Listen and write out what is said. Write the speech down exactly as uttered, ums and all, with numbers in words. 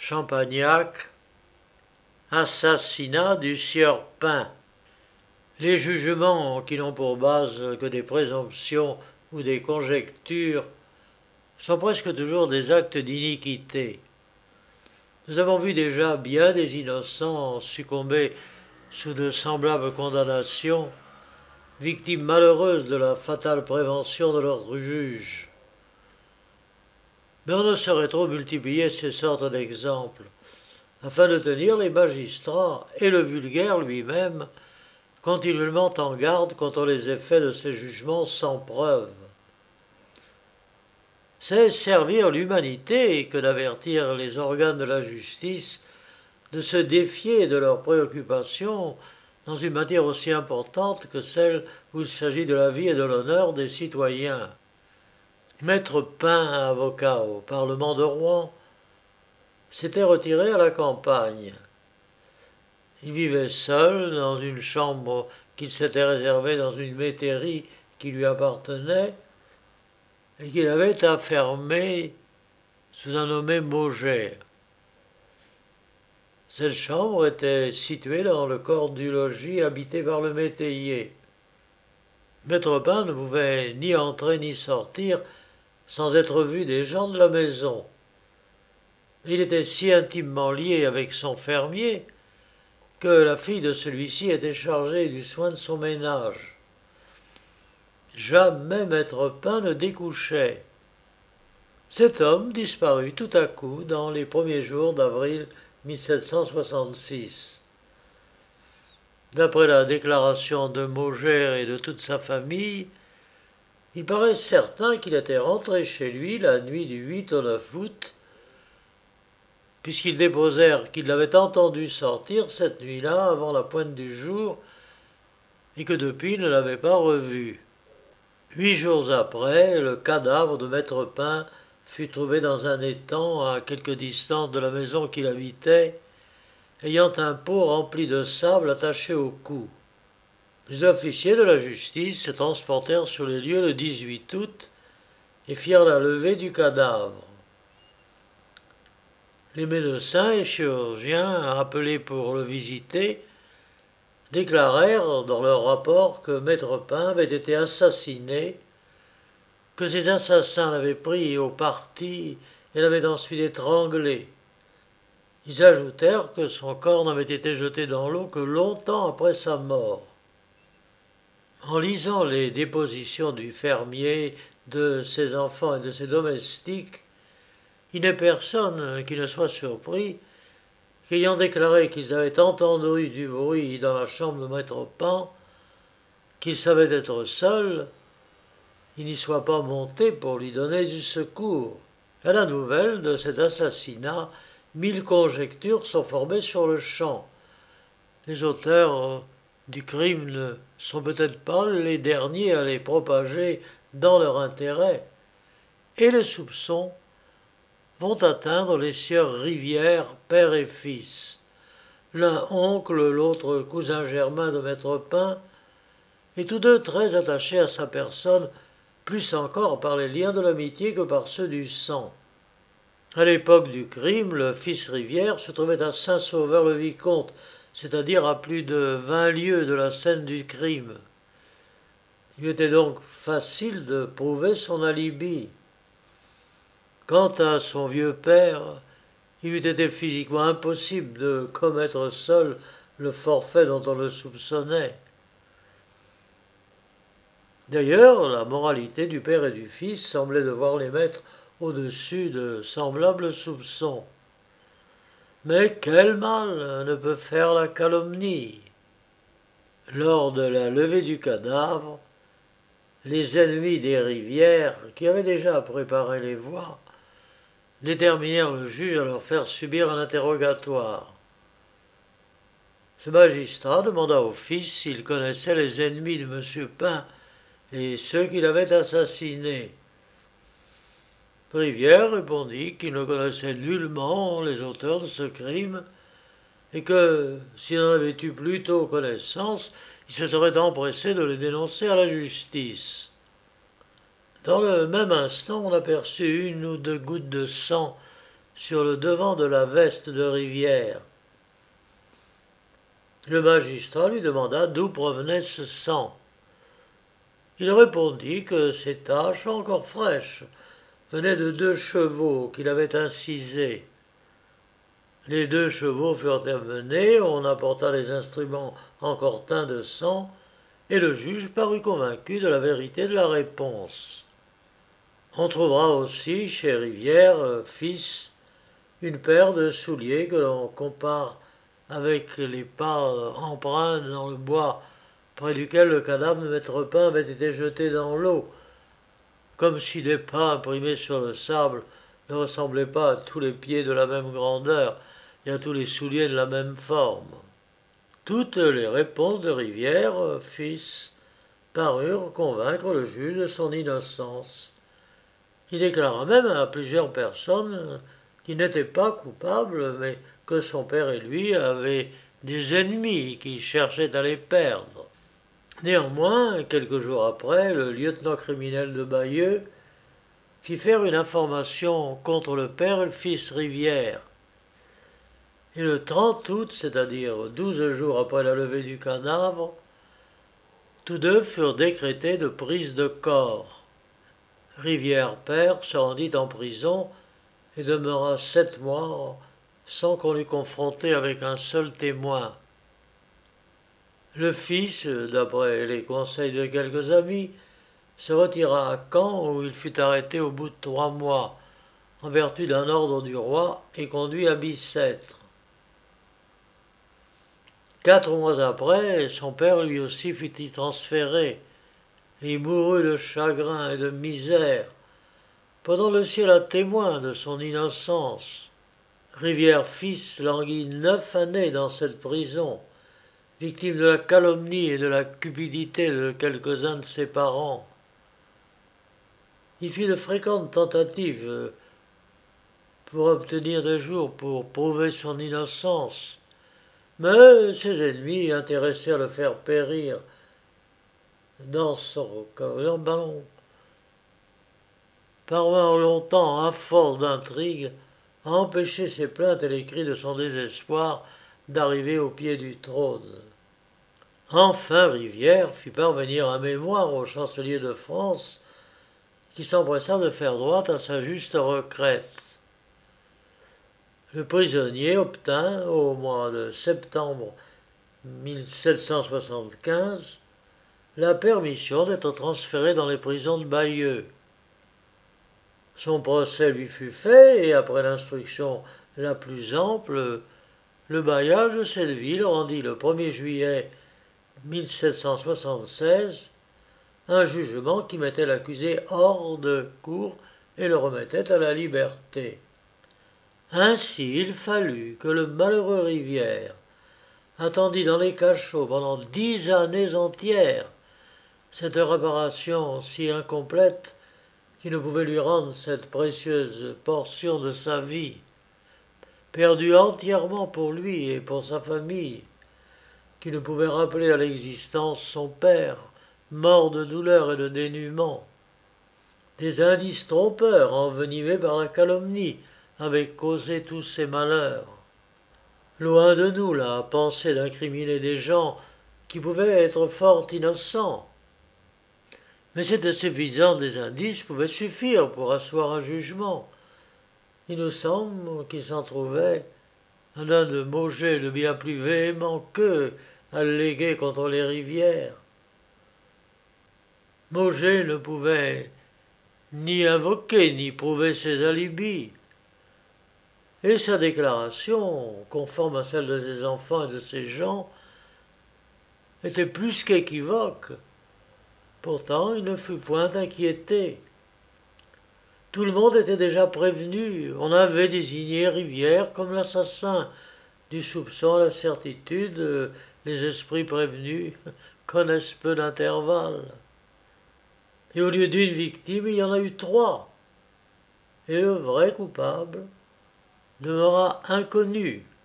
Champagnac, assassinat du sieur Pain. Les jugements qui n'ont pour base que des présomptions ou des conjectures sont presque toujours des actes d'iniquité. Nous avons vu déjà bien des innocents succomber sous de semblables condamnations, victimes malheureuses de la fatale prévention de leurs juges. Mais on ne saurait trop multiplier ces sortes d'exemples, afin de tenir les magistrats et le vulgaire lui-même continuellement en garde contre les effets de ces jugements sans preuve. C'est servir l'humanité que d'avertir les organes de la justice de se défier de leurs préoccupations dans une matière aussi importante que celle où il s'agit de la vie et de l'honneur des citoyens. Maître Pain, avocat au Parlement de Rouen, s'était retiré à la campagne. Il vivait seul dans une chambre qu'il s'était réservée dans une métairie qui lui appartenait et qu'il avait affermée sous un nommé Maugère. Cette chambre était située dans le corps du logis habité par le métayer. Maître Pain ne pouvait ni entrer ni sortir sans être vu des gens de la maison. Il était si intimement lié avec son fermier que la fille de celui-ci était chargée du soin de son ménage. Jamais Maître Pain ne découchait. Cet homme disparut tout à coup dans les premiers jours d'avril mille sept cent soixante-six. D'après la déclaration de Maugère et de toute sa famille, il paraît certain qu'il était rentré chez lui la nuit du huit au neuf août, puisqu'ils déposèrent qu'ils l'avaient entendu sortir cette nuit-là avant la pointe du jour et que depuis il ne l'avait pas revu. Huit jours après, le cadavre de Maître Pain fut trouvé dans un étang à quelque distance de la maison qu'il habitait, ayant un pot rempli de sable attaché au cou. Les officiers de la justice se transportèrent sur les lieux le dix-huit août et firent la levée du cadavre. Les médecins et chirurgiens appelés pour le visiter déclarèrent dans leur rapport que Maître Pain avait été assassiné, que ses assassins l'avaient pris au parti et l'avaient ensuite étranglé. Ils ajoutèrent que son corps n'avait été jeté dans l'eau que longtemps après sa mort. En lisant les dépositions du fermier, de ses enfants et de ses domestiques, il n'est personne qui ne soit surpris qu'ayant déclaré qu'ils avaient entendu du bruit dans la chambre de Maître Pain, qu'il savait être seul, il n'y soit pas monté pour lui donner du secours. À la nouvelle de cet assassinat, mille conjectures sont formées sur le champ. Les auteurs du crime ne sont peut-être pas les derniers à les propager dans leur intérêt, et les soupçons vont atteindre les sieurs Rivière, père et fils. L'un oncle, l'autre cousin germain de Maître Pain, et tous deux très attachés à sa personne, plus encore par les liens de l'amitié que par ceux du sang. À l'époque du crime, le fils Rivière se trouvait à Saint-Sauveur-le-Vicomte, c'est-à-dire à plus de vingt lieues de la scène du crime. Il était donc facile de prouver son alibi. Quant à son vieux père, il eût été physiquement impossible de commettre seul le forfait dont on le soupçonnait. D'ailleurs, la moralité du père et du fils semblait devoir les mettre au-dessus de semblables soupçons. Mais quel mal ne peut faire la calomnie? Lors de la levée du cadavre, les ennemis des Rivières, qui avaient déjà préparé les voies, déterminèrent le juge à leur faire subir un interrogatoire. Ce magistrat demanda au fils s'il connaissait les ennemis de M. Pain et ceux qui l'avaient assassiné. Rivière répondit qu'il ne connaissait nullement les auteurs de ce crime et que, s'il en avait eu plus tôt connaissance, il se serait empressé de les dénoncer à la justice. Dans le même instant, on aperçut une ou deux gouttes de sang sur le devant de la veste de Rivière. Le magistrat lui demanda d'où provenait ce sang. Il répondit que ces taches, encore fraîches, venaient de deux chevaux qu'il avait incisés. Les deux chevaux furent amenés, on apporta les instruments encore teints de sang, et le juge parut convaincu de la vérité de la réponse. On trouvera aussi chez Rivière, fils, une paire de souliers que l'on compare avec les pas empreints dans le bois près duquel le cadavre de Maître Pain avait été jeté dans l'eau, comme si les pas imprimés sur le sable ne ressemblaient pas à tous les pieds de la même grandeur et à tous les souliers de la même forme. Toutes les réponses de Rivière, fils, parurent convaincre le juge de son innocence. Il déclara même à plusieurs personnes qu'il n'était pas coupable, mais que son père et lui avaient des ennemis qui cherchaient à les perdre. Néanmoins, quelques jours après, le lieutenant criminel de Bayeux fit faire une information contre le père et le fils Rivière. Et le trente août, c'est-à-dire douze jours après la levée du cadavre, tous deux furent décrétés de prise de corps. Rivière père se rendit en prison et demeura sept mois sans qu'on l'eût confronté avec un seul témoin. Le fils, d'après les conseils de quelques amis, se retira à Caen où il fut arrêté au bout de trois mois, en vertu d'un ordre du roi, et conduit à Bicêtre. Quatre mois après, son père lui aussi fut y transféré, et il mourut de chagrin et de misère, pendant le ciel à témoin de son innocence. Rivière fils languit neuf années dans cette prison, victime de la calomnie et de la cupidité de quelques-uns de ses parents. Il fit de fréquentes tentatives pour obtenir des jours pour prouver son innocence, mais ses ennemis, intéressés à le faire périr dans son ballon, parvinrent longtemps, à force d'intrigues, à empêcher ses plaintes et les cris de son désespoir d'arriver au pied du trône. Enfin Rivière fit parvenir un mémoire au chancelier de France, qui s'empressa de faire droit à sa juste requête. Le prisonnier obtint, au mois de septembre mille sept cent soixante-quinze, la permission d'être transféré dans les prisons de Bayeux. Son procès lui fut fait, et après l'instruction la plus ample, le bailliage de cette ville rendit le premier juillet mille sept cent soixante-seize un jugement qui mettait l'accusé hors de cour et le remettait à la liberté. Ainsi il fallut que le malheureux Rivière attendit dans les cachots pendant dix années entières cette réparation si incomplète qui ne pouvait lui rendre cette précieuse portion de sa vie, perdue entièrement pour lui et pour sa famille, qui ne pouvait rappeler à l'existence son père, mort de douleur et de dénuement. Des indices trompeurs envenimés par la calomnie avaient causé tous ces malheurs. Loin de nous la pensée d'incriminer des gens qui pouvaient être fort innocents. Mais c'était suffisant, des indices pouvaient suffire pour asseoir un jugement. Il nous semble qu'il s'en trouvait un de Mauger de bien plus véhément qu'eux allégué contre les Rivières. Mauger ne pouvait ni invoquer ni prouver ses alibis, et sa déclaration, conforme à celle de ses enfants et de ses gens, était plus qu'équivoque. Pourtant, il ne fut point inquiété. Tout le monde était déjà prévenu. On avait désigné Rivière comme l'assassin. Du soupçon à la certitude, les esprits prévenus connaissent peu d'intervalles. Et au lieu d'une victime, il y en a eu trois. Et le vrai coupable demeura inconnu.